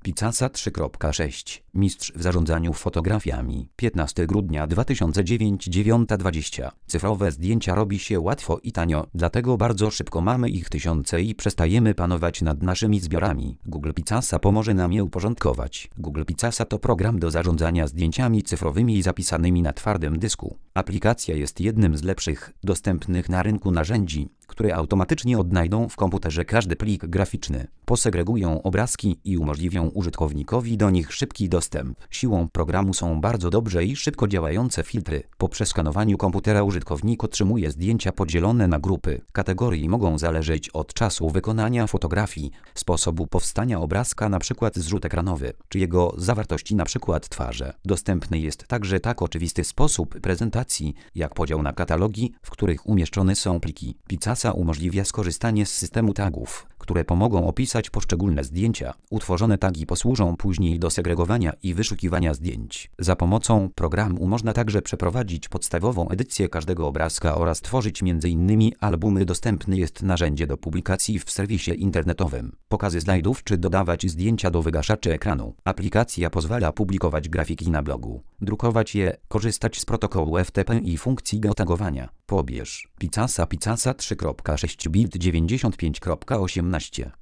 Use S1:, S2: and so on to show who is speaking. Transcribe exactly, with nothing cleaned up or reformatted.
S1: Picasa trzy kropka sześć. Mistrz w zarządzaniu fotografiami. piętnastego grudnia dwa tysiące dziewiątego, dziewiąta dwadzieścia. Cyfrowe zdjęcia robi się łatwo i tanio, dlatego bardzo szybko mamy ich tysiące i przestajemy panować nad naszymi zbiorami. Google Picasa pomoże nam je uporządkować. Google Picasa to program do zarządzania zdjęciami cyfrowymi zapisanymi na twardym dysku. Aplikacja jest jednym z lepszych, dostępnych na rynku narzędzi, które automatycznie odnajdą w komputerze każdy plik graficzny, posegregują obrazki i umożliwią użytkownikowi do nich szybki dostęp. Siłą programu są bardzo dobrze i szybko działające filtry. Po przeskanowaniu komputera użytkownik otrzymuje zdjęcia podzielone na grupy. Kategorie mogą zależeć od czasu wykonania fotografii, sposobu powstania obrazka, np. zrzut ekranowy, czy jego zawartości, np. twarze. Dostępny jest także tak oczywisty sposób prezentacji, jak podział na katalogi, w których umieszczone są pliki. Picasa umożliwia skorzystanie z systemu tagów, które pomogą opisać poszczególne zdjęcia. Utworzone tagi posłużą później do segregowania i wyszukiwania zdjęć. Za pomocą programu można także przeprowadzić podstawową edycję każdego obrazka oraz tworzyć między innymi albumy. Dostępne jest narzędzie do publikacji w serwisie internetowym, pokazy slajdów czy dodawać zdjęcia do wygaszaczy ekranu. Aplikacja pozwala publikować grafiki na blogu, drukować je, korzystać z protokołu F T P i funkcji geotagowania. Pobierz Picasa Picasa trzy kropka sześć bit dziewięćdziesiąt pięć kropka osiemnaście.